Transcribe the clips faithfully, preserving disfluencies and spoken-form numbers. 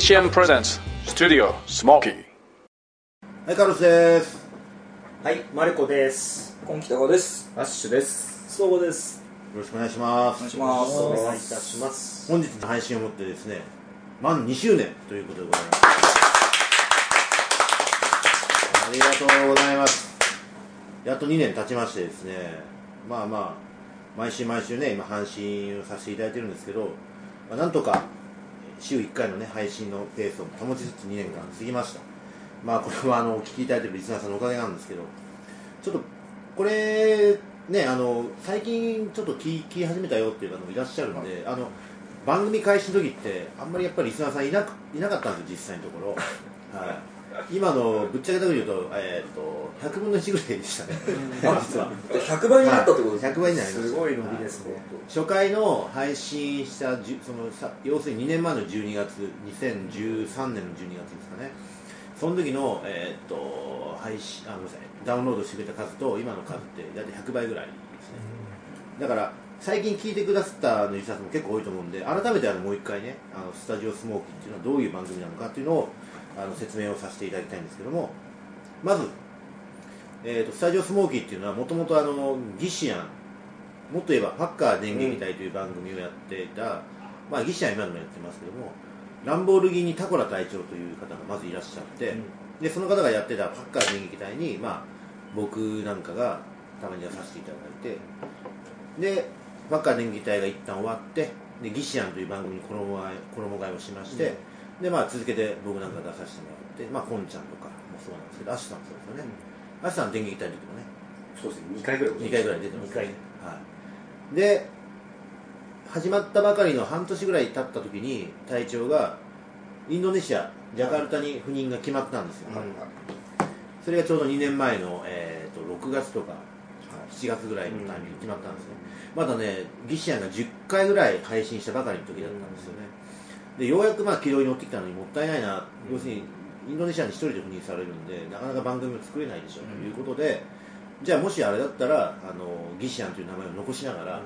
シーエム Presents Studio Smoky。 はい、カルロスです。 はい、マルコです。 コンキタコです。 アッシュです。 ソーゴです。 よろしくお願いします。 お願いします。 お願いいたします。 本日の配信をもってですね、満にしゅうねんということでございます。ありがとうございます。やっとにねん経ちましてですね、まあまあ毎週毎週ね、今配信をさせていただいてるんですけど、まあ、なんとか週いっかいのね配信のペースを保ちつつにねんかん過ぎました。まあこれはあのお聞きいただいているリスナーさんのおかげなんですけど、ちょっとこれね、あの最近ちょっと聞き始めたよっていう方もいらっしゃるんで、あの番組開始の時ってあんまりやっぱりリスナーさんいなくいなかったんですよ、実際のところ。はい、今のぶっちゃけたこと言うと、えー、とひゃくぶんのいちぐらいでしたね実はひゃくばいになったってことですか？ ひゃくばいになりました。 すごい伸びですね。 初回の配信したじゅそのさ要するににねんまえのじゅうにがつ、にせんじゅうさんねんのじゅうにがつですかね、その時の、えー、と配信あごめんなさいダウンロードしてくれた数と今の数って大体ひゃくばいぐらいですね。だから最近聞いてくださったリスナーさんも結構多いと思うんで、改めてあのもう一回ね、あのスタジオスモーキーっていうのはどういう番組なのかっていうのをあの説明をさせていただきたいんですけども、まず、えー、とスタジオスモーキーっていうのはもともとギシアン、もっと言えばパッカー電撃隊という番組をやっていた、まあ、ギシアン今でもやってますけども、ランボルギーニタコラ隊長という方がまずいらっしゃって、うん、でその方がやってたパッカー電撃隊に、まあ、僕なんかがたまにはさせていただいて、でパッカー電撃隊が一旦終わって、でギシアンという番組に衣替え衣替えをしまして、うん、でまあ、続けて僕なんか出させてもらって、まあ、コンちゃんとかもそうなんですけど、アシュさんもそうですよね、うん、アシュさん電撃隊の時もね、 そうですね、にかいぐらいにかいぐらい出てます、ね、 にかい、 はい、で始まったばかりの半年ぐらい経った時に隊長がインドネシアジャカルタに赴任が決まったんですよ、うん、それがちょうどにねんまえの、えー、とろくがつとかしちがつぐらいのタイミングに決まったんですね、うん、まだねギシアンがじゅっかいぐらい配信したばかりの時だったんですよね、うん、でようやくまあ軌道に乗ってきたのにもったいないな、うん、要するにインドネシアに一人で赴任されるんでなかなか番組を作れないでしょう、うん、ということで、じゃあもしあれだったらあのギシアンという名前を残しながら、うん、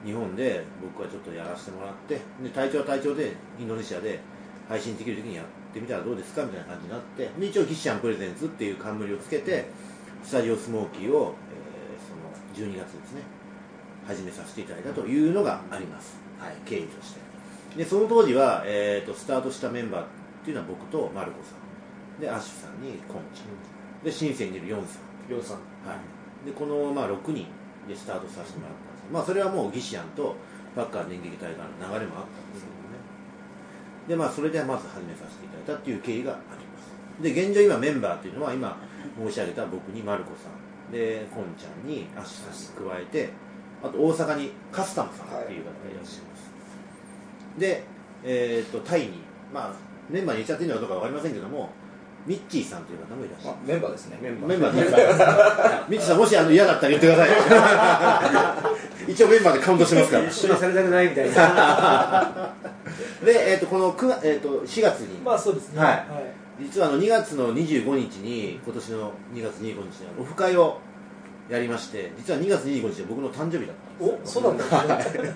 日本で僕はちょっとやらせてもらって、で隊長は隊長でインドネシアで配信できる時にやってみたらどうですかみたいな感じになって、で一応ギシアンプレゼンツっていう冠をつけてスタジオスモーキーを、えー、そのじゅうにがつですね始めさせていただいたというのがあります、はい、経緯として。でその当時は、えー、とスタートしたメンバーっていうのは僕とマルコさんで、アッシュさんにコンちゃんで、深センにいるヨンさん、 ヨンさん、 はい、でこの、まあ、ろくにんでスタートさせてもらったんですけど、まあ、それはもうギシアンとパッカー電撃隊からの流れもあったんですけどね、でまあ、それでまず始めさせていただいたっていう経緯があります。で現状今メンバーというのは今申し上げた僕にマルコさんでコンちゃんにアッシュさんに加えて、あと大阪にカスタムさんっていう方がいらっしゃいます、はい、で、えー、とタイに、まあ、メンバーに入れちゃっていいのかどうか分かりませんけども、ミッチーさんという方もいらっしゃる。 メンバーですね。 メンバー。メンバーです。ミッチーさん、もしあの嫌だったら言ってください。一応メンバーでカウントしてますから。 一緒にされたくないみたいな。 で、えっ、ー、とこのくが、えー、としがつに、 まあそうですね。 はい。 はい、 実はあのにがつのにじゅうごにちに、今年のにがつにじゅうごにちにオフ会をやりまして、実はにがつにじゅうごにちで僕の誕生日だったんですよ。 お、そうなんですね。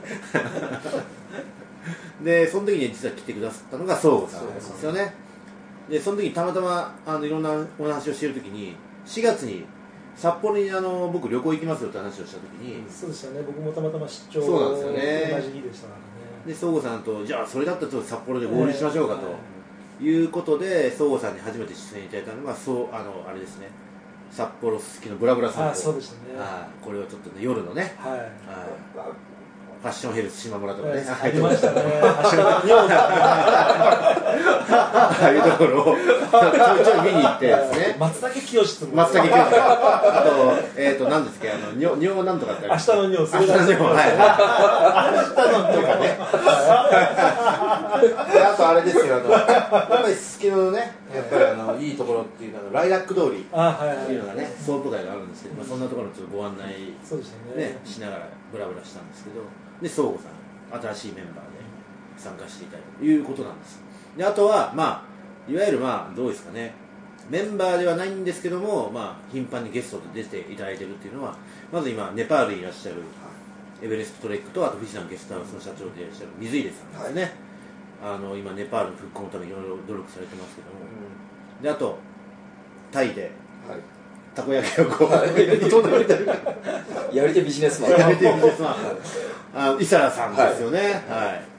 でその時に実は来てくださったのがソーゴさんですよね。でその時にたまたまあのいろんなお話をしている時に、しがつに札幌にあの僕旅行行きますよって話をした時に、 うん、そうでしたね、僕もたまたま出張そうなんですよね、 同じ日でしたからね。 でソーゴさんとじゃあそれだったらちょっと札幌で合流しましょうかということで、ソーゴさんに初めて出演いただいたのがそうあのあれですね、札幌すすきのブラブラ散歩。 あ、そうでしたね。 はい、これをちょっと、ね、夜のね、 はい、はい、 ファッションヘルス島村とかね、 ありましたね。ああいうところをちょいちょい見に行ってですね。 松茸清と松茸清。あとえっと何ですか、あの尿尿なんとかってある。 明日の尿、 明日の尿、はい。明日のとかね。あとあれですよ、あのやっぱりすすきののね、やっぱりあのいいところっていうかライラック通りっていうのがね、ソープ街があるんですけど、そんなところのちょっとご案内ねしながらブラブラしたんですけど。で、ソーゴさん、新しいメンバーで参加していただいたということなんです。で、あとは、まあ、いわゆる、まあ、どうですかね、メンバーではないんですけども、まあ、頻繁にゲストで出ていただいているっていうのは、まず今、ネパールにいらっしゃるエベレストトレックと、あと富士山ゲストハウスの社長でいらっしゃる水出さんですね。 あの今ネパールの復興のためにいろいろ努力されてますけども、であとタイではいたこ焼きをこう、 やり手ビジネスマンやめてみてさあイサラさんですよね、はいはい、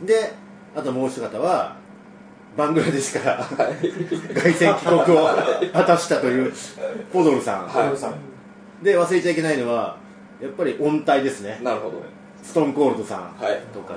であともう一方はバングラデシュから、はい、凱旋帰国を果たしたというポドルさん、 はい、 で忘れちゃいけないのはやっぱり音体ですね。 なるほど。 ストーンコールドさんとかですね、 はい、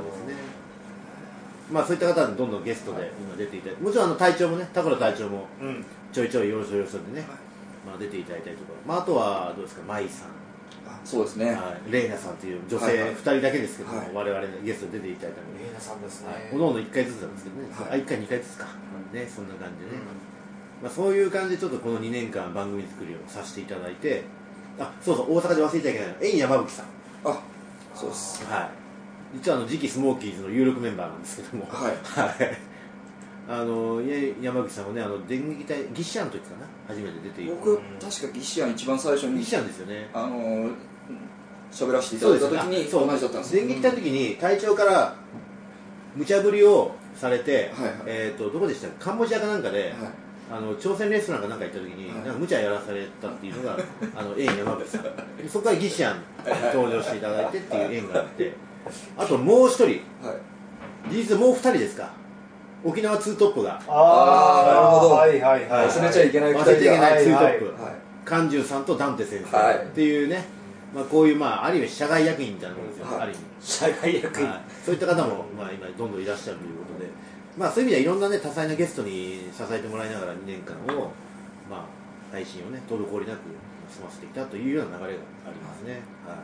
まあそういった方にどんどんゲストで今出ていただいて、もちろんあの隊長もね、田倉隊長もちょいちょいよろしょよろしょでね、まあ、出ていただいたりとか、まあ、あとはどうですか、舞さん、 そうですね、 はい、レイナさんという女性ふたりだけですけども、はいはい、我々のゲストで出ていただいたので、 レイナさんですね、 おのおのいっかいずつなんですけどね、はい、あいっかいにかいずつか、ね、そんな感じでね、まあ、そういう感じでちょっとこのにねんかん番組作りをさせていただいて、あ、そうそう、大阪で忘れちゃいけないの、縁山吹さん、 あ、そうです、 はい、実はあの次期スモーキーズの有力メンバーなんですけども、はい、はい、あの山口さんもね、あの電撃隊ギシャンの時かな、初めて出ている。 僕確かギシャン一番最初にギシャンですよね、 あの喋らせていただいた時に同じだったんです。 電撃隊の時に隊長から無茶ぶりをされて、はいはい、えーとどこでしたか、カンボジアかなんかで、はい、あの朝鮮レストランかなんか行った時に、はい、なんか無茶やらされたっていうのがあの縁山口さんそこからギシャン登場していただいてっていう縁があって、あともう一人、はい、事実もう二人ですか、沖縄ツートップが、 ああ、なるほど、はいはいはい、忘れちゃいけない忘れちゃいけないツートップ、勘十さんとダンテ先生っていうね、まあ、こういう、まあ、ある意味社外役員みたいなものですよ、はい、ある意味社外役員、 はい、そういった方も、まあ、今どんどんいらっしゃるということで、まあ、そういう意味ではいろんな、ね、多彩なゲストに支えてもらいながらにねんかんを、まあ、配信をね滞りなく済ませてきたというような流れがありますね、はい、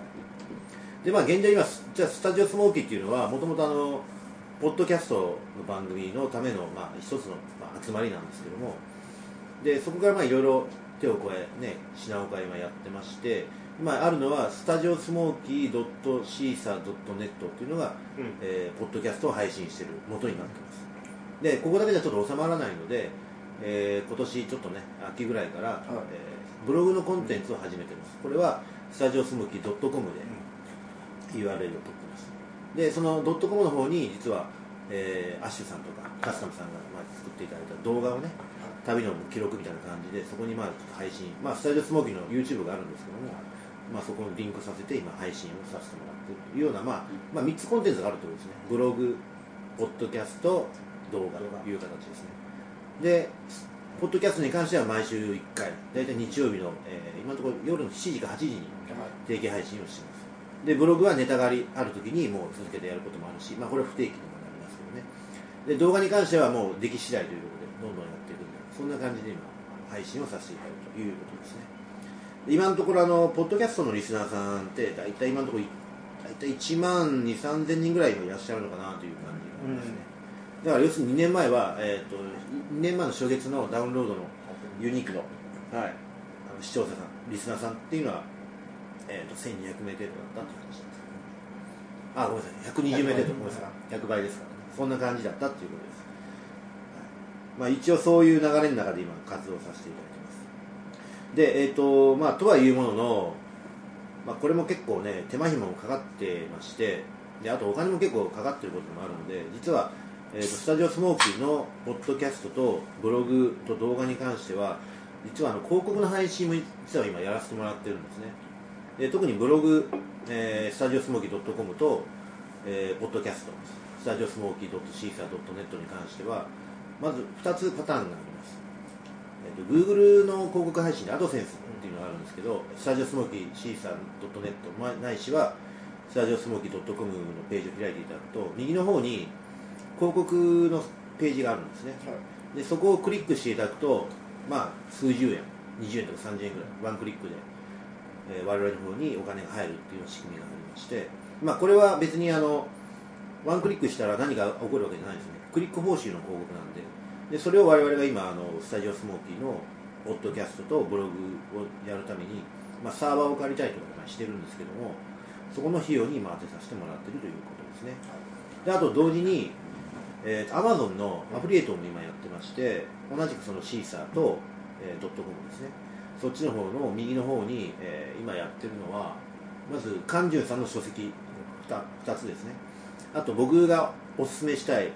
でまあ現状今じゃあスタジオスモーキーっていうのはもともとあのポッドキャストの番組のための、まあ、一つの、まあ、集まりなんですけども、でそこからまあいろいろ手を加え、ね、品を変え今やってまして、今あるのはスタジオスモーキー .シーサー ドットネット というのが、うん、えー、ポッドキャストを配信している元になっています。でここだけじゃちょっと収まらないので、えー、今年ちょっとね秋ぐらいから、はい、えー、ブログのコンテンツを始めています。これはスタジオスモーキー ドットコム で ユーアールエル を取っています。でその .com の方に実は、えー、アッシュさんとかカスタムさんが、まあ、作っていただいた動画をね、旅の記録みたいな感じでそこにまあちょっと配信、まあ、スタジオスモーキーの YouTube があるんですけども、まあ、そこにリンクさせて今配信をさせてもらっているというような、まあまあ、みっつコンテンツがあるということですね。ブログ、ポッドキャスト、動画という形ですね。でポッドキャストに関しては毎週いっかい、大体日曜日の、えー、今のところ夜のしちじかはちじに定期配信をしています。でブログはネタがありある時にもう続けてやることもあるし、まあ、これは不定期にもなりますけどね。で動画に関してはもう出来次第ということでどんどんやっていくんで、そんな感じで今配信をさせていただくということですね。今のところあのポッドキャストのリスナーさんって大体今のところ大体いちまんにせんさんぜんにんぐらいいらっしゃるのかなという感じですね、うん、だから要するににねんまえは、えー、とにねんまえの初月のダウンロードのユニークの、はい、あの視聴者さんリスナーさんっていうのは、えー、とせんにひゃくめい程度だったという話です。あ、ごめんなさい、ひゃくにじゅうめい程度、ごめんなさい、ひゃくばいですからね、そんな感じだったということです。まあ、一応そういう流れの中で今活動させていただいてます。で、えーとまあ、とはいうものの、まあ、これも結構ね手間暇もかかってまして、であとお金も結構かかってることもあるので、実は、えーとスタジオスモーキーのポッドキャストとブログと動画に関しては実はあの広告の配信も実は今やらせてもらってるんですね。で特にブログ、えー、スタジオスモーキー ドットコム と、えー、ポッドキャストスタジオスモーキー ドットシーサー ドットネット に関してはまずふたつパターンがあります。えー、と Google の広告配信で アドセンス っていうのがあるんですけど、スタジオスモーキー シーサー ドットネット ないしはスタジオスモーキー ドットコム のページを開いていただくと右の方に広告のページがあるんですね、はい、でそこをクリックしていただくと、まあ、数十円にじゅうえんとかさんじゅうえんぐらいワンクリックで、えー、我々の方にお金が入るっていう仕組みがありまして、まあ、これは別にあのワンクリックしたら何が起こるわけじゃないですね。クリック報酬の広告なんで、でそれを我々が今あのスタジオスモーキーのポッドキャストとブログをやるために、まあ、サーバーを借りたりとかしてるんですけども、そこの費用に今当てさせてもらっているということですね。であと同時に、えー、Amazon のアフリエイトも今やってまして、同じくそのシーサーと、えー、ドットコムですね、そっちの方の右の方に、えー、今やってるのはまずカンジュンさんの書籍 2, ふたつですね。あと僕がおすすめしたい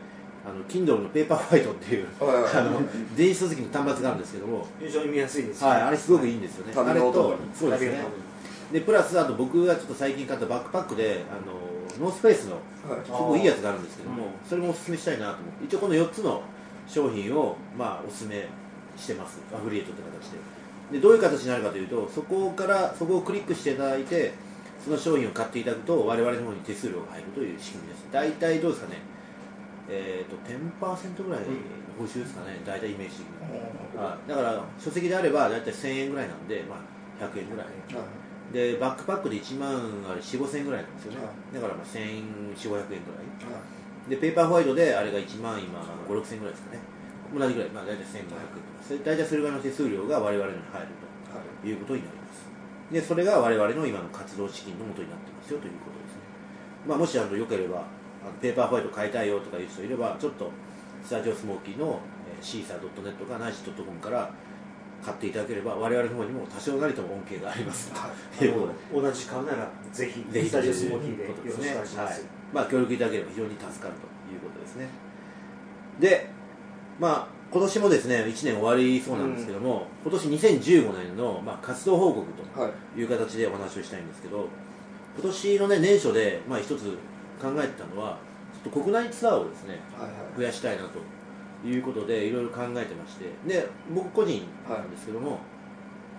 あの Kindle のペーパーファイトっていうはいはいはいあの電子書籍の端末があるんですけども、 非常に見やすいですよはい、あれすごくいいんですよね、あれと旅のお供にそうですね旅のお供でプラスあと僕がちょっと最近買ったバックパックであのノースフェイスのはいすごいいいやつがあるんですけども、それもおすすめしたいなと思って一応このよっつの商品をまあおすすめしてます、アフリエイトって形で。でどういう形になるかというと、そこからそこをクリックしていただいてその商品を買っていただくと我々の方に手数料が入るという仕組みです。大体どうですかね、えー、と じゅっパーセント ぐらいの報酬ですかね、大体イメージ的に、はいだから書籍であれば大体せんえんぐらいなんで、まあ、ひゃくえんぐらいでバックパックでいちまんあれよん、ごせんえんぐらいなんですよね、だからまあせんよんひゃく、ごひゃくえんぐらいで、ペーパーホワイトであれがいちまん今ご、ろくせんぐらいですかね、同じぐらい、まあ、大体せんごひゃくえんとか、それ大体それぐらいの手数料が我々に入るということになります。でそれが我々の今の活動資金の元になってますよということですね。まあ、もしあのよければあのペーパーホワイト買いたいよとかいう人いれば、ちょっとスタジオスモーキーの、えー、シーサー ドットネット かナイシ ドットコム から買っていただければ我々の方にも多少なりとも恩恵がありますということで、 同じ買うならぜひぜひスタジオスモーキーでよというろしくお願いします、 はいまあ、協力いただければ非常に助かるということですね。で、まあ、今年もですねいちねん終わりそうなんですけども、うん、今年にせんじゅうごねんの、まあ、活動報告という形でお話をしたいんですけど、今年の、ね、年初で、まあ、一つ考えてたのはちょっと国内ツアーをですね、はいはい、増やしたいなということでいろいろ考えてまして、で僕個人なんですけども、はい、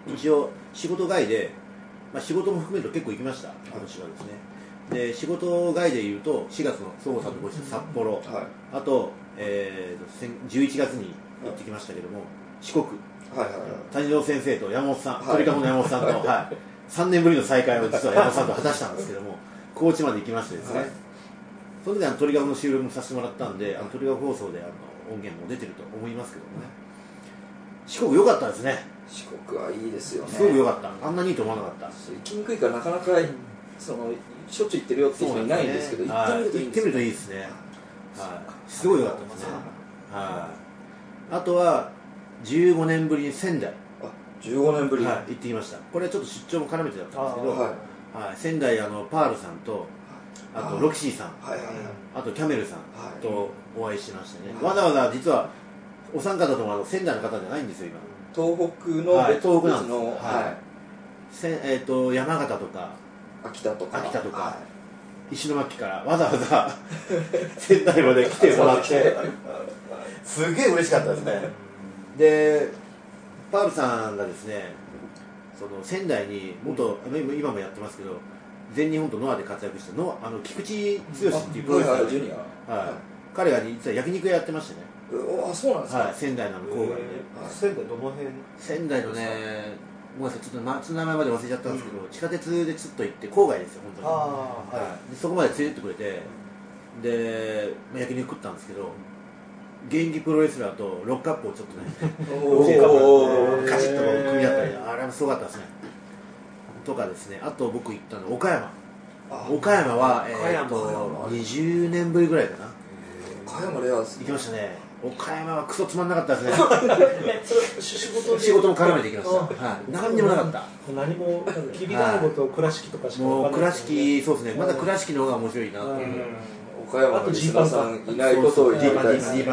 一応仕事外で、まあ、仕事も含めると結構行きました、今年はですね。で仕事外でいうとしがつの総合さんとご一緒札幌、はい、あと、えー、じゅういちがつに行ってきましたけども、四国、はいはいはい、谷蔵先生と山本さん、鳥かごの山本さんと、はい、さんねんぶりの再会を実は山本さんと果たしたんですけども高知まで行きましてですね、はい、その時あの鳥かごの収録もさせてもらったんで、あの鳥かご放送であの音源も出てると思いますけどもね、四国良かったですね。 四国はいいですよね。 すごく良かった。あんなにいいと思わなかった。 行きにくいからなかなかそのしょっちゅう行ってるよって人いないんですけど、 ね、 行ってみるといいんですよ。 行ってみるといいですね。はい、すごい良かったですね。はい。あとはじゅうごねんぶりに仙台。 あ、じゅうごねんぶり。 はい、行ってきました。これはちょっと出張も絡めてだったんですけど、はいはい、仙台あのパールさんとあとロキシーさん、はいはいはい、あとキャメルさんとお会いしましたね。はい、わざわざ実はお三方ともあの仙台の方じゃないんですよ今。 東北の、 はい、東北なんですの、はいはい、せえー、と山形とか秋田とか秋田とか、 はい、 石巻からわざわざ仙台まで来てもらってすげえ嬉しかったですね。でパールさんがですねその仙台に元、うん、今もやってますけど全日本とノアで活躍したのあの菊池剛っていうプロレスラーが、はいはい、彼が実は焼肉屋やってましてね。 あ、そうなんですか、 はい、仙台の郊外で、 仙台どの辺？ 仙台のね、ごめんなさい、ちょっと町の名前まで忘れちゃったんですけど、うん、地下鉄でちょっと行って郊外ですよ本当に。あ、はい、でそこまで連れてってくれて、で、まあ、焼肉食ったんですけど、現役プロレスラーとロックアップをちょっとねカチッと組み合ったり、あれもすごかったですね。とかですね、あと僕行ったの岡山。岡山は、えー、とにじゅうねんぶりぐらいかな。 岡山レアですね。行きましたね。岡山はクソつまんなかったですね。 仕事仕事も絡めていきました。はい、何にもなかった。 何もきびだんごと倉敷とかしか分かんない。 もう倉敷、そうですね。まだ倉敷の方が面白いなと。 岡山のリスナーさんいないことを言いたいですね。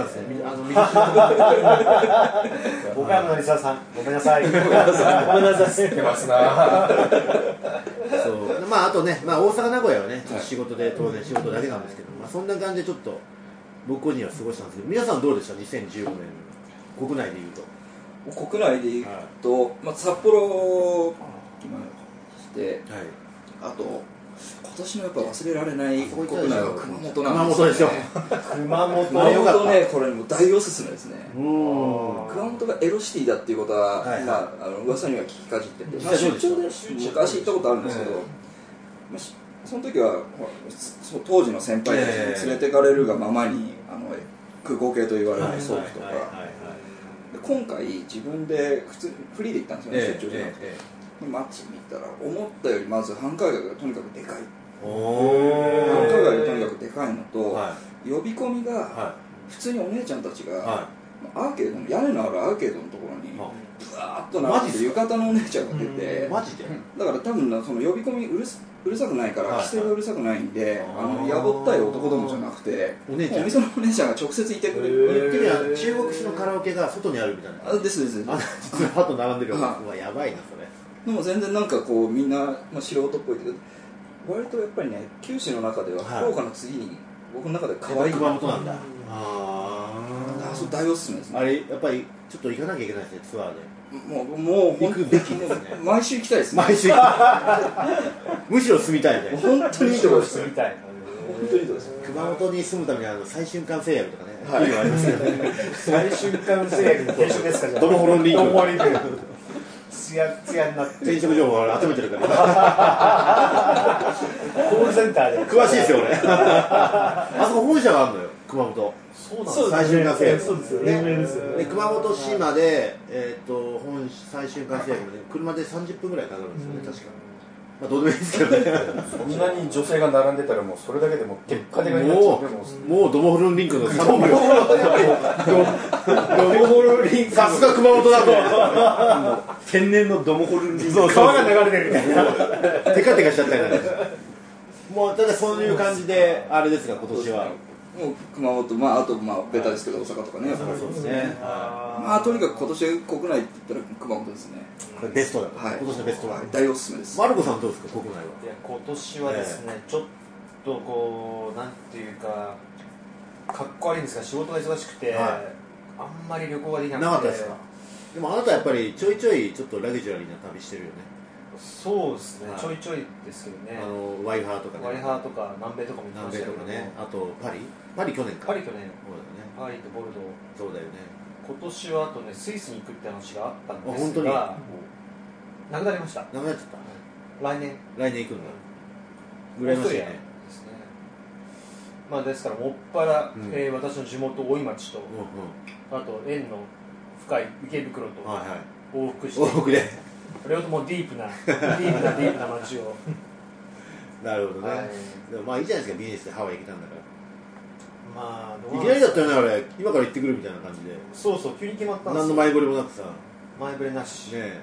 岡山のリスナーさん、ごめんなさい。ごめんなさい。 知ってますな。 そう。まああとね、まあ大阪名古屋はね、ちょっと仕事で当然仕事だけなんですけど、まあそんな感じでちょっと僕個人は過ごしたんですけど、皆さんどうでした？にせんじゅうごねん国内でいうと。 国内でいうと、はい、まあ札幌来て、はい、あと今年のやっぱ忘れられない国内は熊本なんですよ、ね。熊本でしょ。 熊本熊本ね、これもう大おすすめですね。熊本がエロシティだっていうことは、はい、まああの噂には聞きかじってて、まあ、出張で昔行ったことあるんですけど、まあ、その時は当時の先輩たちに連れてかれるがままにあの空港系と言われる装備とか、今回自分で普通にフリーで行ったんですよね、出張じゃなくて。街見たら思ったよりまず繁華街がとにかくでかい。繁華街がとにかくでかいのと、はい、呼び込みが普通にお姉ちゃんたちが、はい、アーケードの屋根のあるアーケードのところにブわーっと並んで浴衣のお姉ちゃんが出て、 マジでだから多分なその呼び込みうるさうるさくないから、 はいはい規制がうるさくないんで、あのやぼったい男どもじゃなくて、 お姉ちゃんお店のお姉ちゃんが直接いてくれる。 言ってみれば中国式のカラオケが外にあるみたいなあですですです。 あ実はハト並んでるようはわやばいなそれでも全然なんかこうみんな、まあ、素人っぽいけど、割とやっぱりね九州の中でははい福岡の次に僕の中で可愛い。 熊本なんだああそう大おすすめですね。 あれやっぱりちょっと行かなきゃいけないですねツアーでもうもう行くべきですね毎週行きたいですね。 毎週むしろ住みたいね本当にいいところです。 みたい本当にいいところです。 熊本に住むためにあの最瞬間製薬とかね、 はいいいのありますけどね最瞬間製薬の転職ですかじゃあドモホロンリンクドモホロンリンクツヤツヤになって転職情報を集めてるからコールセンターで詳しいですよ俺あそこ本社があるのよ熊本そうなんそう最瞬間製薬そうですよね有名ですよねで熊本市まで、えー、と本最瞬間製薬まで車でさんじゅっぷんぐらいかかるんですよね、確かまあどうでもいいですけどねそんなに女性が並んでたらもうそれだけでもう結果的になっちゃもうでもうもうドモホロンリンクのさんぼんめドモホロリンクさすが熊本だね天然のドモホロリンクそうそう川が流れてるみたいなテカテカしちゃったりなんかもうただそういう感じであれですが今年はもう熊本、まあ、あとまあベタですけど大阪とかね、 そうですねまあとにかく今年国内って言ったら熊本ですね。 これベストだ、 はい、 今年のベストは、 はい、大おすすめです。 マルコさんどうですか国内はいや今年はですね、ちょっとこうなんていうかかっこ悪いんですが仕事が忙しくて、 はあんまり旅行ができなくてなかったですかでもあなたやっぱりちょいちょいちょっとラグジュアリーな旅してるよねそうですね、 はいちょいちょいですけどねあのワイハーとかねワイハーとか南米とかも行きま南米したけどとかねあとパリパリ去年かパリ去年そうだよねパリとボルドーそうだよね今年はあとねスイスに行くって話があったんであ本当にすがなくなりましたなくなっちゃっ来年た来年行くんだオーストリア羨ましいねですねまあですからもっぱら、 うんえー私の地元大井町とうんあと縁の深い池袋とうんはいはい往復して、 往復で両方ともディープなディープなディープな街をなるほどね、 はいでもまあいいじゃないですかビジネスでハワイ行けたんだかまあどうらいなんですかきなりだったよねあれ今から行ってくるみたいな感じでそうそう急に決まったんですよ何の前触れもなくさね前触れなし、 え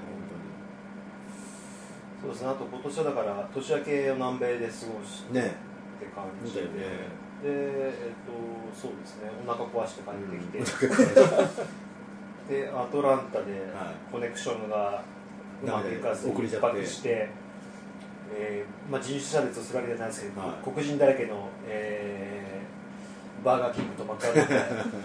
そうですねあと今年はだから年明けを南米で過ごし本当にねて感じで、 そうだよねでえっ、とそうですねお腹壊して帰ってきて、でアトランタではいコネクションがうまくいかず遅れちゃって一泊して、えーまあ、人種差別をするわけじゃないですけど、 はい黒人だらけの、えーバーガーキングとマクドナルドで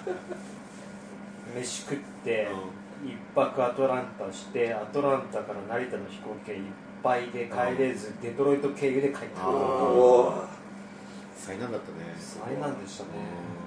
飯食って一泊アトランタしてアトランタから成田の飛行機がいっぱいで帰れずデトロイト経由で帰ってくるおー災難だったね災難でしたね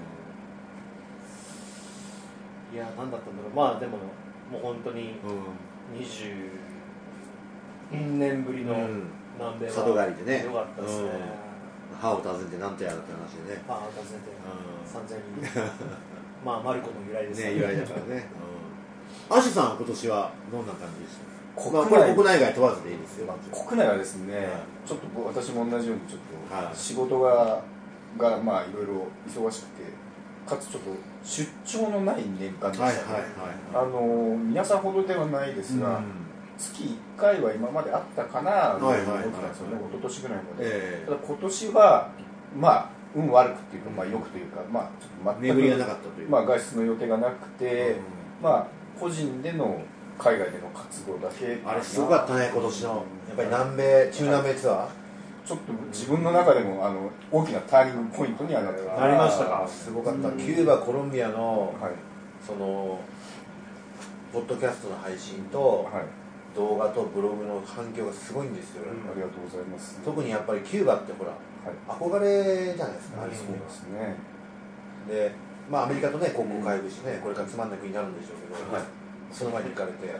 いや何だったんだろうまあでももう本当にうんにじゅうねんぶりのうん南米は里帰りでねよかったですね、 うん歯を訪ねてなんとやらって話でねまあ訪ねてうんさんぜんにんまあマルコの由来ですね由来だからね、うん、アシュさん今年はどんな感じでした国まあ、これ国内外問わずでいいですよ国内はですね、 はいちょっと僕私も同じようにちょっはいと仕事ががまあいろいろ忙しくてかつちょっと出張のない年間でしたね、 はいはいあの皆さんほどではないですが、 うん月いっかいは今まであったかなと思ってたんですよね、 はいはいはい一昨年ぐらいまで、 えただ今年はまあ運悪くっていうか、まあ、よくというか、まあ、ちょっと全く巡りがなかったというまあ、外出の予定がなくて、 えまあ個人での海外での活動だけあれすごかったね今年のやっぱり南米中南米ツアーちょっと自分の中でもあの大きなターニングポイントにはなってますなりましたかすごかったキューバコロンビアのはいそのポッドキャストの配信とはい、 動画とブログの反響がすごいんですよ、 ありがとうございます。 特にやっぱりキューバってほらはい、 憧れじゃないですか、あれそうですね。 でまあアメリカとね国交回復してねこれからつまんな国になるんでしょうけど、 はいその前に行かれて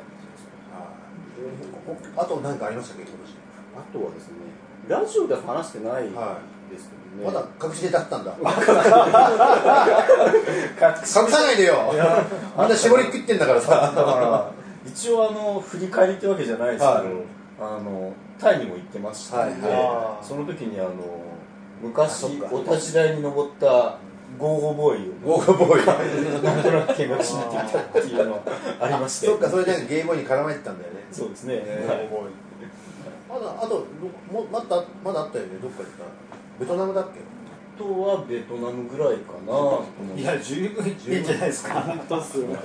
ああと何かありましたっけ今年あとはですね、ラジオで話してないはですけい、 どね、 まだ隠しネタあったんだ隠隠さないでよあんな絞り食ってんだからさだから一応あの振り返りってわけじゃないですけど、 はいあのタイにも行ってましたので、 はいはその時にあの昔そっかお立ち台に登ったゴーゴーボーイをゴーゴーボーイなんとなく見学しに行ってみたっていうのはありましてそっか、それなんかゲームボーイに絡まれてたんだよね。 そうですね、 えはいまだあともまだまだあったよね。どっか行った。ベトナムだっけ？ あとはベトナムぐらいかな。 いや十分いいんじゃないですか。 本当っすよね。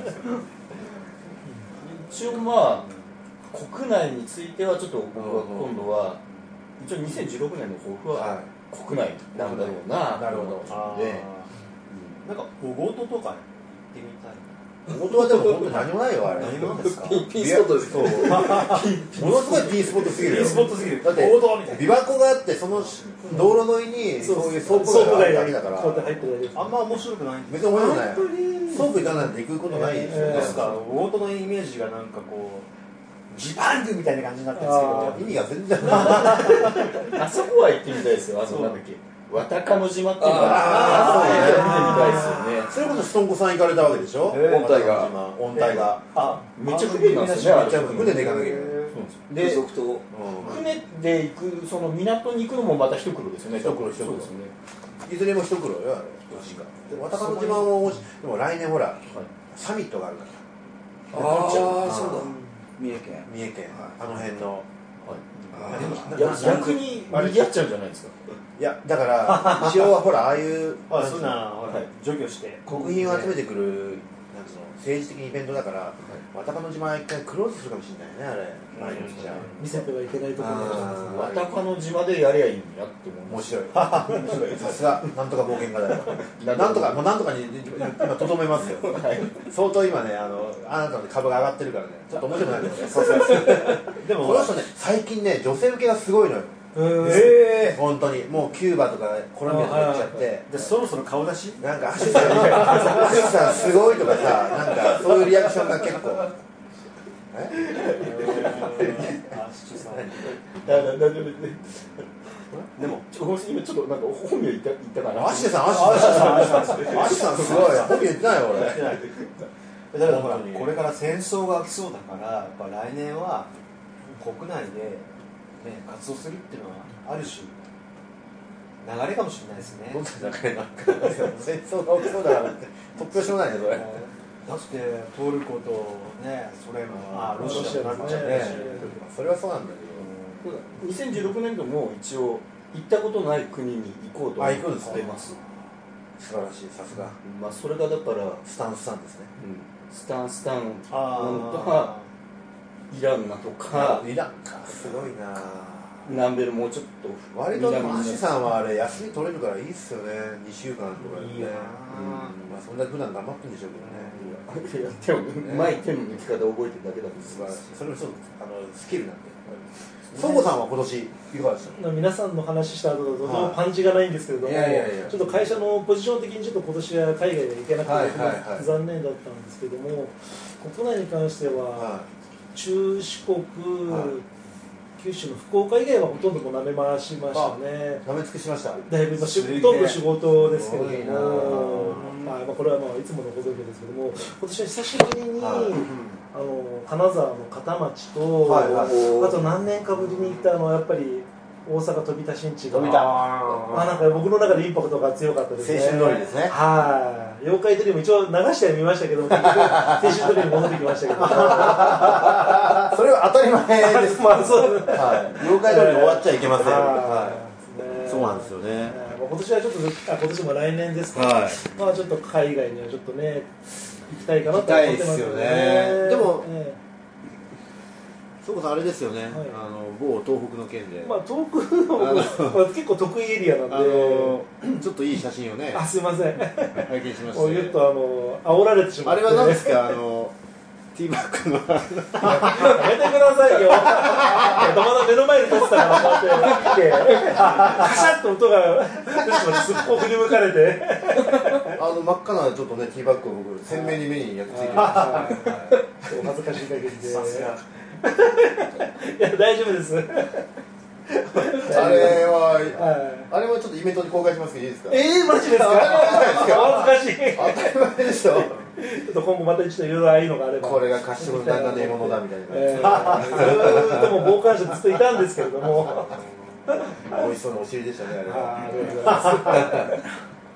一応まあ国内についてはちょっと僕は今度は一応にせんじゅうろくねんの抱負は国内なんだろうななるほど。 あで、 ーなんか小言とか行ってみたい。 本当はでも本当に何もないよあれ。 何なんですか。 ピンピンスポットですそう。ものすごいピンスポットすぎるよ。 ピンスポットすぎる。 だって王道みたいな。 琵琶湖があってその道路沿いにそういう倉庫街があるだけだから。 こうやって入ってるだけです。 あんま面白くないんです別に面白くない。倉庫行かないと行くことないですよね。 ですか。大音のイメージがなんかこうジパングみたいな感じになってるんですけど、 意味が全然ない。 あそこは行ってみたいですよ。あのなんだっけ渡鹿の島っていうのがあー見てみたいですよね。 それこそストンコさん行かれたわけでしょ。 音体が音体が。 あめっちゃ不便なんですよね。あれ船で行かなきゃいけない。 で風俗と船で行くその港に行くのもまた一苦労ですよね。 一苦労一苦労そうですよね。 いずれも一苦労よあれ。確か。でも渡鹿の島もでも来年ほらサミットがあるから。 ああうんそうだ三重県三重県あの辺の。 いや逆に賑わっちゃうんじゃないですか。 いやだから一応はほらああいうあそうなほらはい除去して国賓を集めてくるなんつうの政治的イベントだから渡鹿の島は一回クローズするかもしれないねあれ。じゃ見せてはいけないところあ渡鹿の島でやりゃいいんやって思います。 面白い面白いさすがなんとか冒険家だよなんとかもうなんとかに今とどめますよ相当今ねあのあなたの株が上がってるからねちょっと面白くないですよねでもこの人ね最近ね女性受けがすごいのよえ本当にもうキューバとかコロンビアとか行っちゃってえでそろそろ顔出しなんかアシュさんアシュさんすごいとかさなんかそういうリアクションが結構えあ七さんだだだだでもちょ今ちょっとなんか本名言った言ったかな。 アシュさんアシュさんアシュさんアシュさんすごい本名言ってないよ俺だからほらこれから戦争が起きそうだからやっぱ来年は国内でね、活動するっていうのはある種流れかもしれないですね。 どんな流れなんか戦争が起きそうだからって突拍子もないねそれだってトルコとねそれもあロシアになっちゃうねね。 それはそうなんだけどにせんじゅうろくねん度も一応行ったことない国に行こうとあ行くんですか出ます。 素晴らしいさすがまあそれがだからスタンスタンですねスタンスタンあとかイランナとかイランかすごいな南米のもうちょっと割と南にアシュさんはあれ休み取れるからいいっすよねにしゅうかんとかでねいいよなまあそんな普段頑張ってるんでしょうけどねいや手をうまい手の抜き方を覚えてるだけだと素晴らしいす。 それもそうあのスキルなんで宗吾さんは今年いかがでした皆さんの話した後だと、 はいパンチがないんですけれども、 いやいやいやちょっと会社のポジション的にちょっと今年は海外で行けなくて、 はいはいはい残念だったんですけども、国内に関しては、 は中四国、 はい九州の福岡以外はほとんどもう舐め回しましたね。 い舐め尽くしましただいぶ今しすげえほとんど仕事ですけれすごいなども、まあ、まあこれはまあいつものご存知ですけども、今年は久しぶりに、 はいあの金沢の片町と、 はいはいあと何年かぶりに行ったあのやっぱり大阪飛田新地が飛田まあなんか僕の中でインパクトが強かったですね。 青春通りですねはい。妖怪ドリーム一応流してはみましたけど、結局青春ドリーム戻ってきましたけど。 それは当たり前ですまあそうはい妖怪通り終わっちゃいけませんははいいそうなんですよねえーまあ今年はちょっとあ今年も来年ですから、 はいまあちょっと海外にはちょっとね行きたいかなと行きたい思ってますですよねでもえそうこそあれですよね、 はいあの某東北の県で、 ーまあ遠くのあのまあ結構得意エリアなんで、 あのちょっといい写真をねあすいません。 拝見しまもうして言うとあの煽られてしまって。 あれは何ですかあのティーバッグのやめてくださいよ。たまたま目の前に撮ってたからこうやって来て、カシャッと音が出てしまってすっぽ振り向かれて。 あの真っ赤なちょっとねティーバッグを僕鮮明に目に焼き付いてあますお恥ずかしい限りで。 さすがいや大丈夫です。 あれははいあれもちょっとイベントに公開しますけどいいですかえー、マジですか。お恥ずかしい。 当たり前でしょちょっと今後また一度いろいろいいのがあれば。 これが貸してもらった出物だみたいな、 えー、ずーっともう傍観者ずっといたんですけれども。 美味しそうなお尻でしたねあれはあーありがとうございます。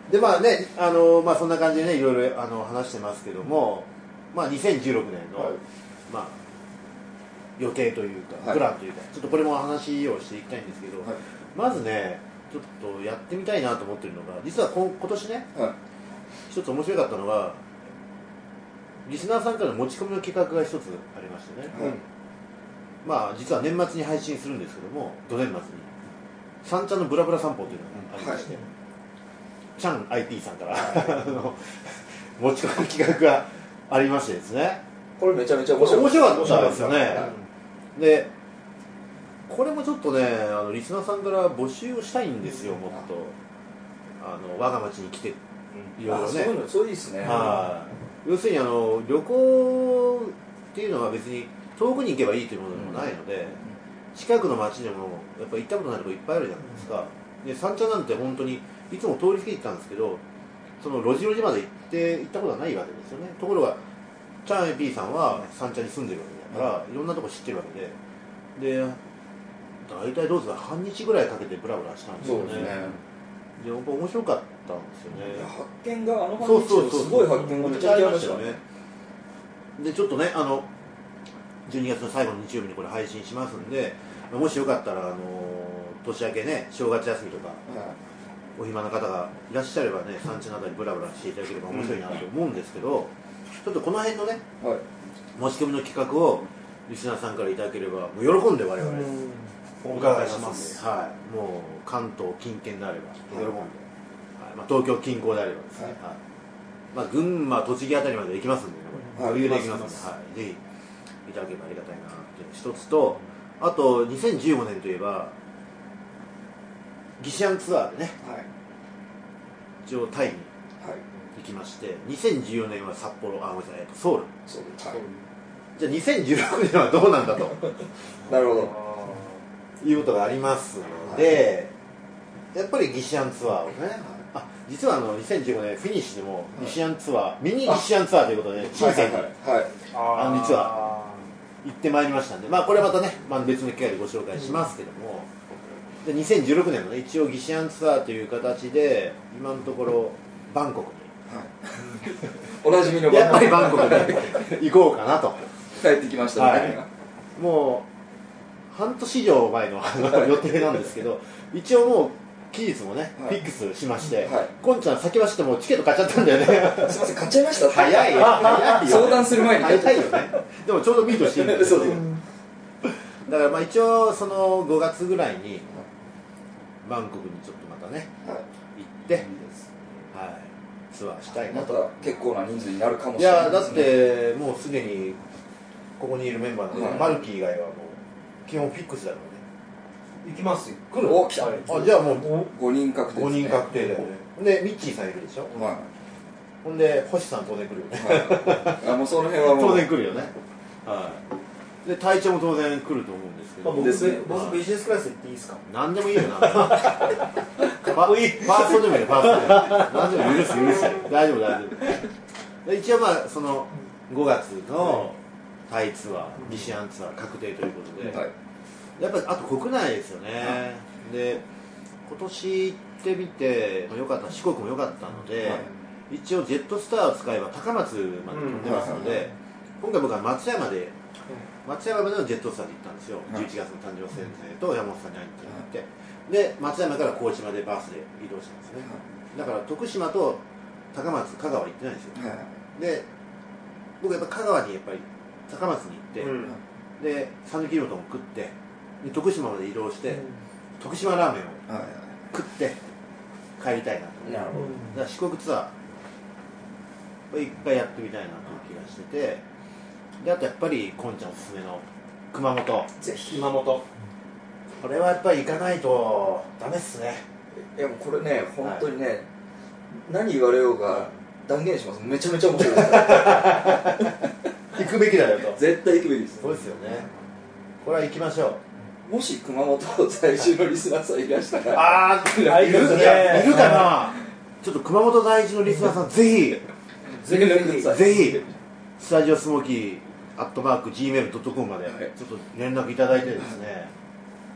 でまあね、あのまあ、そんな感じでねいろいろあの話してますけども、まあ、にせんじゅうろくねんの、 はいまあ、予定というか、 はいプランというか、ちょっとこれも話をしていきたいんですけど、 はいまずねちょっとやってみたいなと思ってるのが、実は今今年ねはい一つ面白かったのがリスナーさんからの持ち込みの企画が一つありましてね、 はいまあ実は年末に配信するんですけども、土年末に三茶のブラブラ散歩というのがありまして、 はいチャン アイピー さんからあの持ち込み企画がありましてですね、 これめちゃめちゃ面白い面白かったですよね、 はでこれもちょっとねあのリスナーさんから募集をしたいんですよ、もっとあの我が町に来ていろいろね、 あそういうのそういいですね。 はい要するにあの旅行っていうのは別に遠くに行けばいいというものでもないので、近くの町でもやっぱ行ったことないところいっぱいあるじゃないですか。で三茶なんて本当にいつも通り過ぎてたんですけど、その路地路地まで行って行ったことはないわけですよね。ところがチャン エーピー さんは三茶に住んでるわけだから、いろんなとこ知ってるわけで、で大体どうですか半日ぐらいかけてブラブラしたんですよね。 そうですね。 でやっぱ面白かったんですよね。 発見があのそう半そうそう日すごい発見がめっちゃありましたよね。 でちょっとねあのじゅうにがつの最後の日曜日にこれ配信しますんで、もしよかったらあの年明けね正月休みとかお暇な方がいらっしゃればね産地のあたりブラブラしていただければ面白いなと思うんですけど、ちょっとこの辺のねはい。 持ち込みの企画をリスナーさんからいただければもう喜んで我々お伺いしますんで、はい、もう関東近県であれば喜んで、はいまあ、東京近郊であればですね、はいまあ、群馬栃木あたりまで行きますんでねこれ余裕で行きますんで、はい、ぜひいただければありがたいなっていうのが一つと、あとにせんじゅうごねんといえばギシャンツアーでねはい。 一応タイにはい。 行きまして、にせんじゅうよねんは札幌、あごめんなさい、えっとソウル、 そうです。はい。 じゃあにせんじゅうろくねんはどうなんだとなるほど。 いうことがありますので、やっぱりギシャンツアーをね、あ実はあのにせんじゅうごねんフィニッシュでもギシャンツアー、ミニギシャンツアーということで深センにはい。 あの実は行ってまいりましたんで、まあこれまたね、まあ、別の機会でご紹介しますけども、でにせんじゅうろくねんのね一応ギシャンツアーという形で今のところバンコクおなじみのにやっぱりバンコクに行こうかなと帰ってきましたね。 はいもう半年以上前の予定なんですけど、一応もう期日もね、 はいフィックスしまして、 はいこんちゃん先走ってもうチケット買っちゃったんだよねすみません、買っちゃいました。 早いよ早いよ相談する前に買っちゃい早いよねでもちょうどミートしてるんだよねそうそうだからまあ一応そのごがつぐらいにバンコクにちょっとまたねはい。 行って、はい、ツアーしたいなまたと。 結構な人数になるかもいしれないやだっですね。 てもうすでにここにいるメンバーの、 はいマルキー以外はもう基本フィックスだからね。 行きますよ。 来るお来た。 あじゃあもうごにん確定ですね。 ごにん確定だよね。でミッチーさんいるでしょ。 はほんで星さん当然来るよね。 い。はい。あもうその辺はもう当然来るよね。はい。で隊長も当然来ると思うんですけど。 まあ、僕ですね僕ビジネスクラス行っていいですか？ 何でもいいよな。かっこいい。ファーストでもいいよファーストで。何でも許す許す。大丈夫大丈夫。で一応まあそのごがつのタイツアー、ギシアンツアー確定ということで。 はい。 やっぱりあと国内ですよね、で今年行ってみて、まあ、よかった四国も良かったので、 はい一応ジェットスターを使えば高松まで飛んでますので、 うんはい今回僕は松山で松山までのジェットスターで行ったんですよ、 はいじゅういちがつの誕生先生と山本さんに会いに行って、で松山から高知までバースで移動したんですね、だから徳島と高松香川行ってないんですよ、 はい。 で僕やっぱ香川にやっぱり高松に行って、 うんで讃岐うどんを食ってで徳島まで移動して、徳島ラーメンをはい。 食って帰りたいなと、 なるほだから四国ツアーをいっかいやってみたいなという気がしてて、であとやっぱりこんちゃんおすすめの熊本、 ぜひ。 熊本。 これはやっぱり行かないとダメっすね。 いやもうこれね本当にね、何言われようが断言します。めちゃめちゃ面白いですから行くべきだよと。 絶対行くべきです。 そうですよね。これは行きましょう。 もし熊本在住のリスナーさんいらしたら、 ああいるいやいるかな。ちょっと熊本在住のリスナーさんぜひぜひ連絡ください。 ぜひスタジオスモーキーアットマーク ジーメールドットコム まではいちょっと連絡いただいてですね、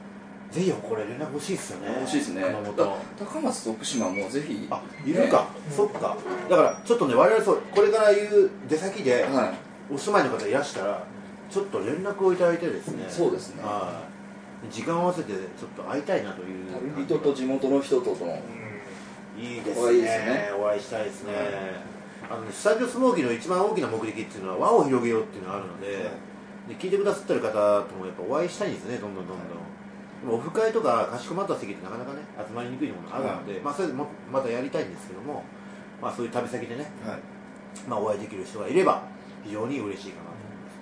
ぜひこれ連絡欲しいですよね。 欲しいですね。 熊本高松と福島もぜひ。 あいるか、ね、そっか。だからちょっとね我々そうこれから言う出先で、はい、お住まいの方いらしたらちょっと連絡をいただいてですね。 そうですね。 はい。時間を合わせてちょっと会いたいなという。 旅人と地元の人との、 うん、いいですね。いいですね。お会いしたいですね。あのスタジオスモーキーの一番大きな目的っていうのは輪を広げようっていうのがあるので、で聞いてくださってる方ともやっぱお会いしたいんですね。どんどんどんどん。でもオフ会とかかしこまった席ってなかなかね集まりにくいものがあるので、はい、まあそれでもまたやりたいんですけども、まあそういう旅先でね、はい、まあお会いできる人がいれば非常に嬉しいかなと思います。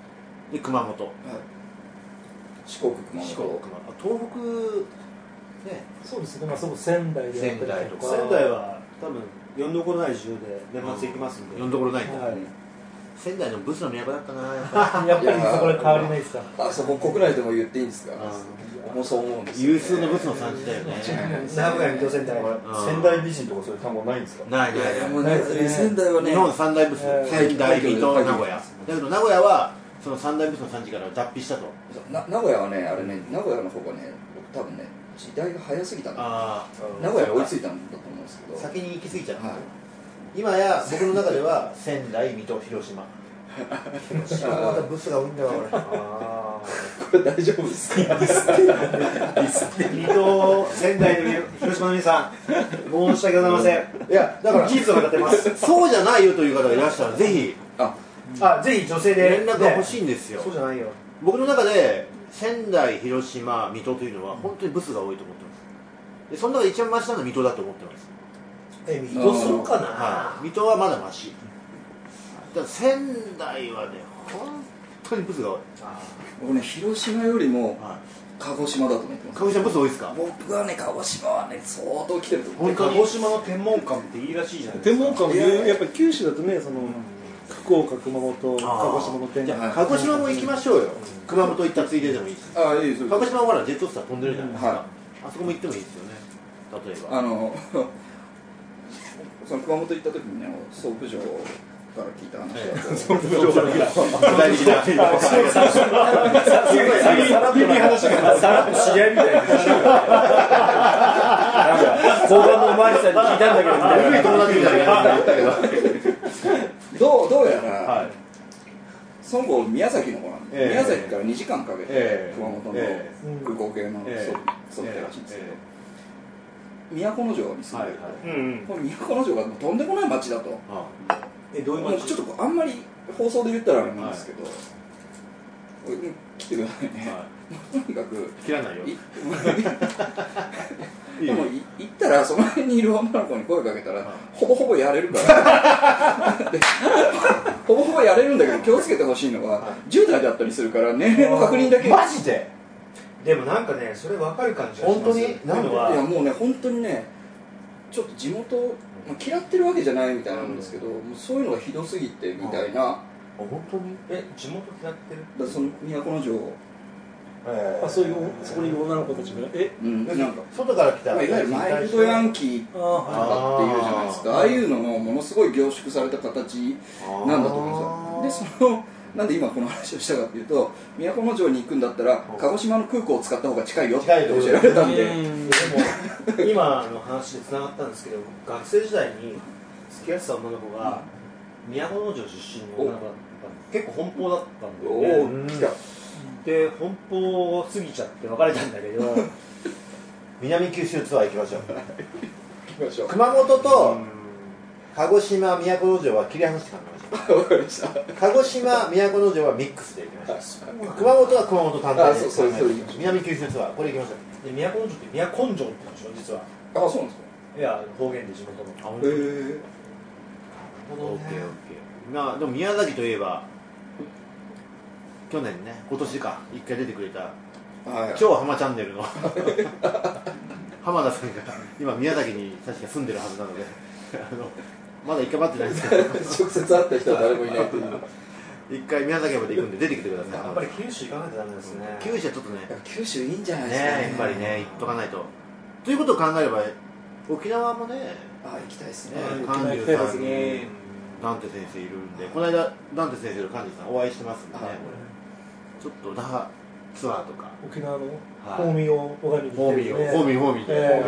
で熊本、はい、 四国熊本、 四国熊本、東北ね、 そうですね。まあそう仙台で仙台とか、 仙台は多分よんどころない需要で年末行きますんで。 よんどころないんだ。はい、仙台のブスの都だったなやっぱり。 やっぱりそこで変わりないですか。 あそこ国内でも言っていいんですか。もうそう思うんですよ、ね。 有数のブスの産地だよね。 名古屋、水戸、仙台、 仙台美人とかそういう単語ないんですか。 ないない。 もうないですね。仙台はね。 日本三大ブス。仙台、水戸、名古屋。だけど名古屋はその三大ブスの産地から脱皮したと。 な名古屋はねあれね名古屋の方がね多分ね時代が早すぎたんだ。名古屋に追いついたんだと思うんですけど。 先に行き過ぎちゃった。今や僕の中では仙台、水戸、広島。広島はまたブスが多いんだわ俺。 これ大丈夫ですか。 水戸、仙台の広島の皆さん、申し訳ございません。 いやだから事実を語ってます。 そうじゃないよという方がいらっしゃるぜひああぜひ女性で連絡が欲しいんですよ。 そうじゃないよ。 僕の中で仙台、広島、水戸というのは本当にブスが多いと思ってます。でその中で一番マシなのは水戸だと思ってます。 え水戸そうかな。 はい、水戸はまだマシ。だから仙台はね本当にブスが多い。 僕ね広島よりも鹿児島だと思ってます。 鹿児島ブス多いですか。 僕はね鹿児島はね相当来てると思う。 鹿児島の天文館っていいらしいじゃないですか。 天文館もやっぱり九州だとねその福岡、熊本、鹿児島の天文館。 鹿児島も行きましょうよ。熊本行ったついででもいいし。 あいいです。 鹿児島はほらジェットスター飛んでるじゃないですか。 はい、 あそこも行ってもいいですよね。例えばあのその熊本行った時にねソープ場から聞いた話だと、ソープ場から具体的なすごい指話がさらっと知り合いみたいな交番のおまわりさんに聞いたんだけど古い友達みたいな言ったけどどうどうやら、はい、その後宮崎の方なんで、えー、宮崎からにじかんかけて、えー、熊本の空港系の沿ってらしいんですけど、都城に住んでると、はいはい、この都城がとんでもない町だと、ああえどういう町？ ちょっとあんまり放送で言ったらあれなんですけど、はい、来てくださいね、はい、とにかく切らないよでも行ったらその辺にいる女の子に声かけたら、はい、ほぼほぼやれるからほぼほぼやれるんだけど気をつけてほしいのは、はい、じゅう代だったりするから年齢の確認だけ。 マジで？でもなんかねそれ分かる感じがします。 本当に？ なんで？いやもうね本当にねちょっと地元、まあ、嫌ってるわけじゃないみたいなんですけど、うん、もうそういうのがひどすぎてみたいな、うん、あ本当に？ え地元嫌ってる？ だその都城、 えー、あそういうそこにいる女の子たちがえ、 うん、なんか外から来た、 まあ、いわゆるマイルドヤンキーとかっていうじゃないですか。 あ, ああいうののものすごい凝縮された形なんだと思うんですよ。でそのなんで今この話をしたかっていうと都城に行くんだったら鹿児島の空港を使った方が近いよって教えられたんで、でも今の話でつながったんですけど学生時代に付き合ってた女の子が都城出身の女の子だったんで結構奔放だったんで、ね、 おお来たで奔放過ぎちゃって別れたんだけど南九州ツアー行きましょう行きましょう。 熊本と鹿児島都城は切り離して考えましょう。 わかりました。 鹿児島都城はミックスで行きましょう。熊本は熊本単体で考えましょう。南九州ツアーこれ行きましょう。 で都城って都城って言うんでしょ実は。 あそうなんですか。 いや方言で地元の。 へえ。オッケーオッケー。まあでも宮崎といえば去年ね今年か一回出てくれた、はい、超浜チャンネルの浜田さんが今宮崎に確か住んでるはずなのであのまだ一回待ってないんですけど直接会った人は誰もいないという一回宮崎まで行くんで出てきてください。 やっぱり九州行かないとダメですね。 九州はちょっとね九州いいんじゃないですか ね, ねやっぱりね行っとかないとということを考えれば沖縄もねあ行きたいですね。 関龍さんにダンテ先生いるんでこの間ダンテ先生と関龍さんお会いしてますんでね、はい、ちょっと那覇ツアーとか沖縄の、 はフォーミーを他にフォーミーをフォーミーフォーミーで、 え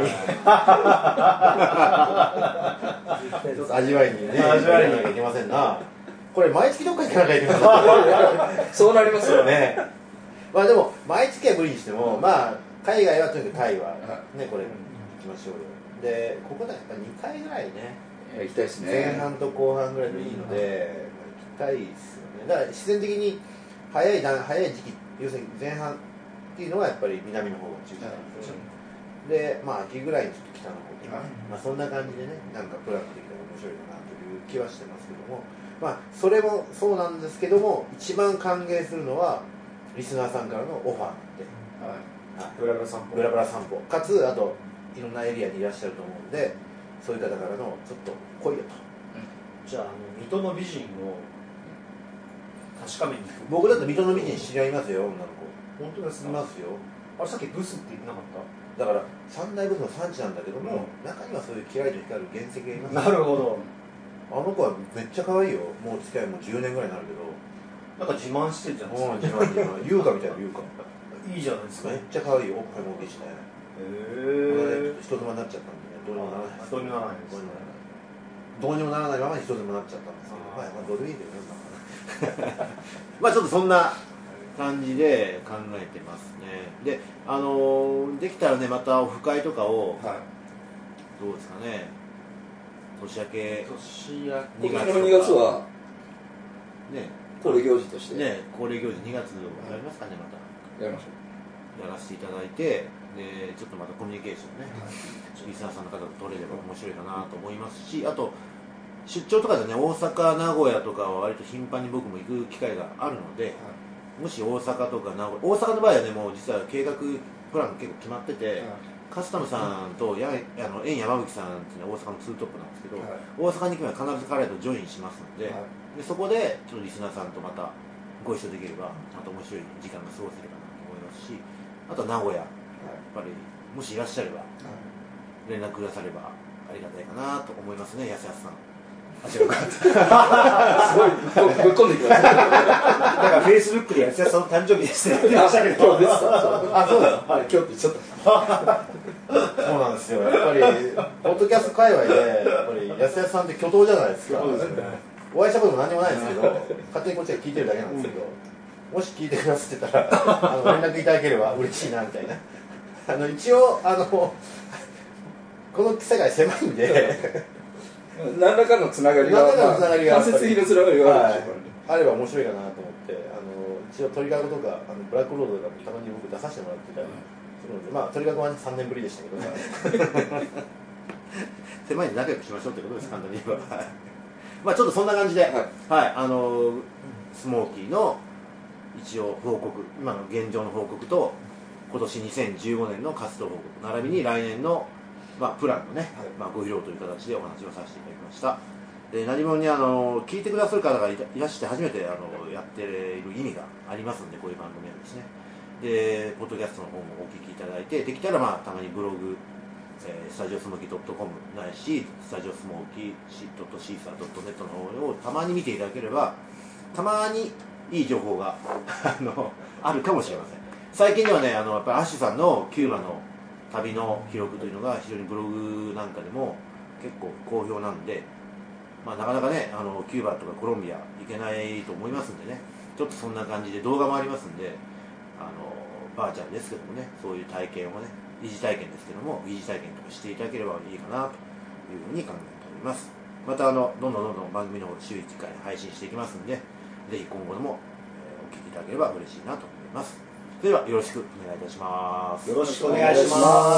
ー、ちょっと味わいにね味わいに行かなきゃいけませんな。これ毎月どっか行かなきゃいけませんそうなりますよね。まあでも毎月は無理にしても、まあ海外はとにかくタイはねこれ行きましょうよ。でここでやっぱにかいぐらいね行きたいですね。 前半と後半ぐらいでいいので、まあ、行きたいですよね。だから必然的に早い段早い時期、要するに前半っていうのはやっぱり南の方が中心なんですよ、でまあ秋ぐらいにちょっと北の方とか、まあ、そんな感じでねなんかプランができたら面白いかなという気はしてますけども、まあそれもそうなんですけども一番歓迎するのはリスナーさんからのオファーなんで、はい、 ブラブラ散歩ブラブラ散歩かつあといろんなエリアにいらっしゃると思うんでそういう方からのちょっと来いよと、 じゃあ、あの水戸の美人を確かめに行く。 僕だと水戸の美人知り合いますよ、女の子本当ですか。 いますよ。 あれさっきブスって言ってなかっだから三大仏の産地なんだけども、 うん中にはそういうキラリと光る原石がいます。 た。なるほど。 あの子はめっちゃ可愛いよ。もう付き合いもじゅうねんぐらいになるけど、 なんか自慢してるじゃないですか。 うん自慢自慢優香みたいな優香いいじゃないですか。 めっちゃ可愛いよ。おっぱいも大きいしね。 へ人妻になっちゃったんでね、どうにもならないです。 どうにもならないですどうにもならない。どうにもならないままに人妻になっちゃったんですけど、 あーまあまあどうでもいいけどね。まあちょっとそんな感じで考えてますね。で、あのー、できたらねまたオフ会とかを、 はどうですかね。年明け年明け今年のにがつはね恒例行事としてね恒例行事にがつやりますかねまたやりましょやらせていただいてでちょっとまたコミュニケーションねリスナーさんの方と取れれば面白いかなと思いますしあと出張とかでね大阪名古屋とかは割と頻繁に僕も行く機会があるので、もし大阪とか名古屋大阪の場合はねもう実は計画プラン結構決まってて、カスタムさんとやあの円山吹さんっていうのは大阪のツートップなんですけど、 はい大阪に行くには必ず彼らとジョインしますので、 はでそこでちょっとリスナーさんとまたご一緒できればまた面白い時間が過ごせればなと思いますし、あとは名古屋やっぱりもしいらっしゃれば連絡くださればありがたいかなと思いますね。やすやすさんあ違うかすごいぶっ込んできましたなんかフェイスブックで安田さんの誕生日ですねって言ってましたけど、 今日ですあそうだはい今日って言っちゃったそうなんですよ。やっぱりポッドキャスト界隈でやっぱりやすやすさんって巨頭じゃないですか。 そうですね。 お会いしたことも何にもないですけど勝手にこっちが聞いてるだけなんですけど、もし聞いてくださってたらあの連絡いただければ嬉しいなみたいな。あの一応あのこの世界狭いんで何らかのつながりが何らかのつながりが間接的なつながりがあるでしょうからね、 あれば面白いかなと思ってあの一応鳥かごとかあのブラックロードとかもたまに僕出させてもらってたりするので、まあ鳥かごは、ね、さんねんぶりでしたけど、ね、狭いんで仲良くしましょうってことです簡単に言えばまあちょっとそんな感じで、はいはい、あのスモーキーの一応報告今の現状の報告と今年にせんじゅうごねんの活動報告並びに来年の、まあ、プランのね、まあ、ご披露という形でお話をさせていただきました。で何もにあの聞いてくださる方がいらして初めてあのやっている意味がありますのでこういう番組はですねでポッドキャストの方もお聞きいただいてできたらまあたまにブログ、えー、スタジオスモーキー .com ないしスタジオスモーキー ドットシーサー ドットネットの方をたまに見ていただければたまにいい情報があのあるかもしれません。最近ではねあのやっぱりアッシュさんのキューバの旅の記録というのが非常にブログなんかでも結構好評なんで、まあ、なかなかねあのキューバとかコロンビア行けないと思いますんでねちょっとそんな感じで動画もありますんであのバーチャルですけどもねそういう体験をね疑似体験ですけども疑似体験とかしていただければいいかなというふうに考えております。またあのどんどんどんどん番組の方週いっかい配信していきますんでぜひ今後とも、えー、お聞きいただければ嬉しいなと思います。それではよろしくお願いいたします。 よろしくお願いします。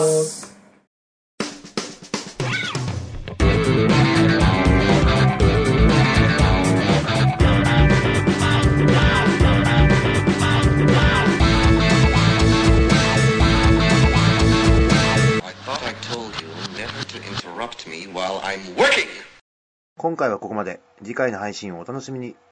今回はここまで。次回の配信をお楽しみに。